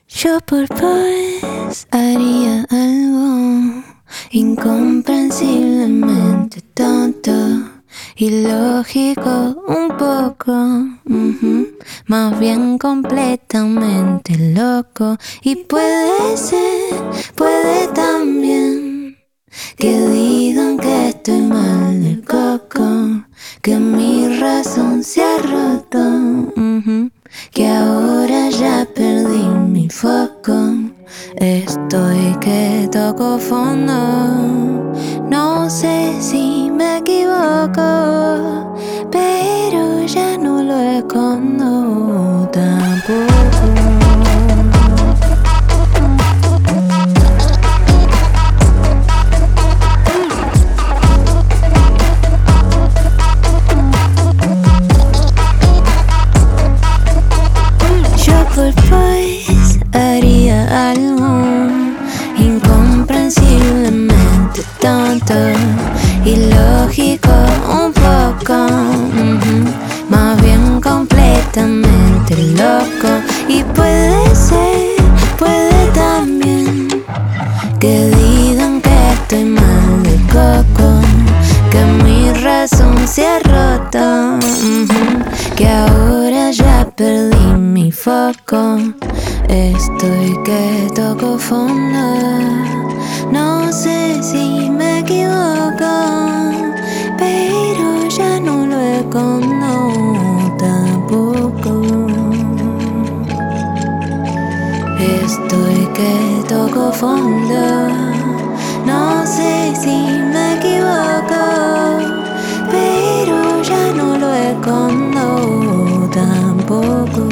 Yo por vos haría algo incomprensiblemente tonto, ilógico un poco, más bien completamente loco. Y puede ser, puede también que digan que estoy mal del coco, que mi razón se ha roto, que ahora ya perdí mi foco. Estoy que toco fondo, no sé si me equivoco, pero ya no lo escondo tampoco. Por vos haría algo incomprensiblemente tonto, ilógico un poco, más bien completamente loco. Y puede ser, puede también que digan que estoy mal de coco, que mi razón se ha roto, que ahora ya perdí mi foco. Estoy que toco fondo, no sé si me equivoco, pero ya no lo escondo tampoco. Estoy que toco fondo, no sé si me equivoco, pero ya no lo escondo tampoco.